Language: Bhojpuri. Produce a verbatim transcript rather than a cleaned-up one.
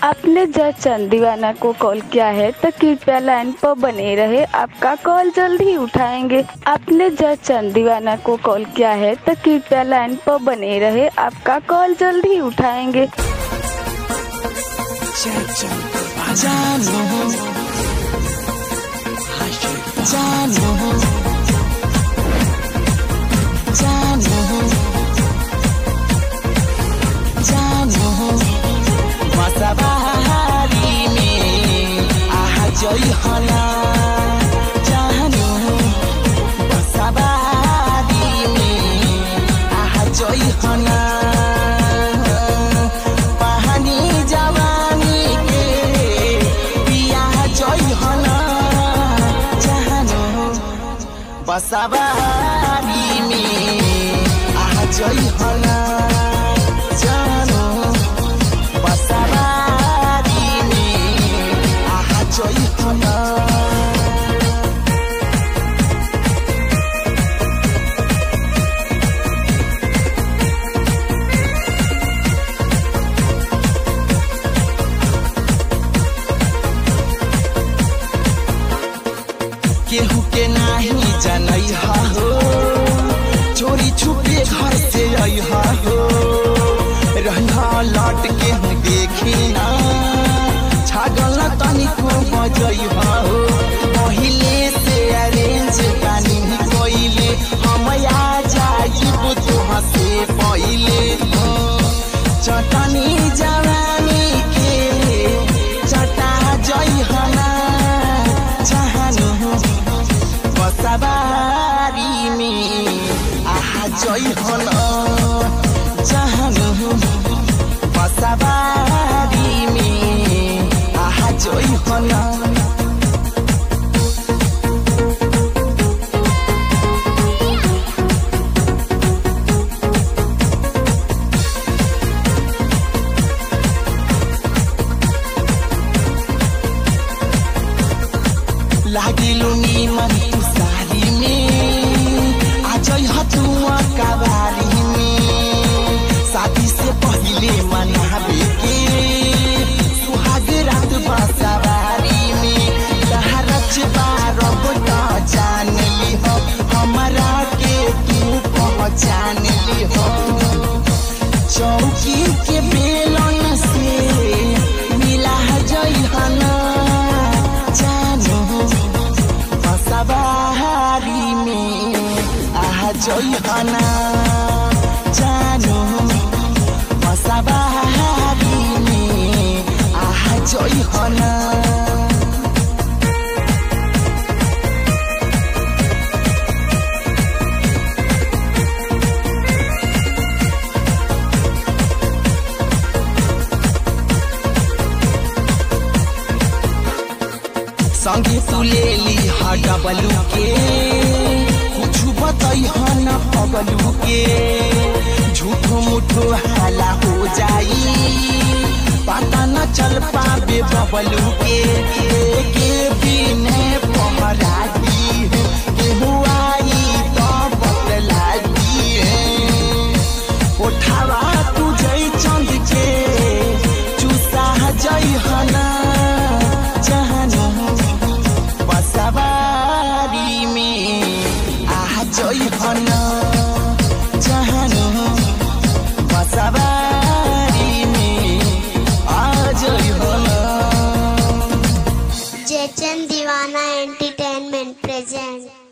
आपने जज चंद दीवाना को कॉल किया है तो कृपया लाइन पर बने रहे, आपका कॉल जल्द ही उठाएंगे। आपने जज चंद दीवाना को कॉल किया है तो कृपया लाइन पर बने रहे, आपका कॉल जल्द ही उठाएंगे। सवारी में आहा जई हना जानो, सवारी में आहा जई हना, पानी जवानी के पिया जई हना जानो, सवारी में आहा जई हना जानो, केहू के नाही जानई हो, चोरी छुपे घर से आई हो, रहना लौट के हम देखी ना, छागल तनिको बजई हो, पहिले से अरेंज गानी कोइले, हम आ जाइब तुहा से पहिले, चटनी जवानी के चटा जई हना चाहनु, सवारी में आहा जई हना चाहनु, सवारी में आहा जई हना। लागिलु नीमन तू सारी में आ जई हतुआ कबारी में, शादी से पहले मनावे के सुहाग रात बसवारी में, लहरच बारब त जान ली हो, हमरा के तू पहचान ली हो, चौकी के बेलन से मिला जई हना जानो, सवारी में आहा जई हना जानो, सवारी में आहा जई हना। संगे तू ले ली डबलू के, कुछ बताई हन पगलू के, झूठो मुठो हाला हो जाई, पता न चल पावे बबलू के, के बिने पहरा दी केहू आई तो बतला दी है, उठावा तू जई चंद के चूसा जई हना जानो, सवारी में आहा जई हना जानो, सवारी में आ जई हना। जज चंद दीवाना एंटरटेनमेंट प्रेजेंट।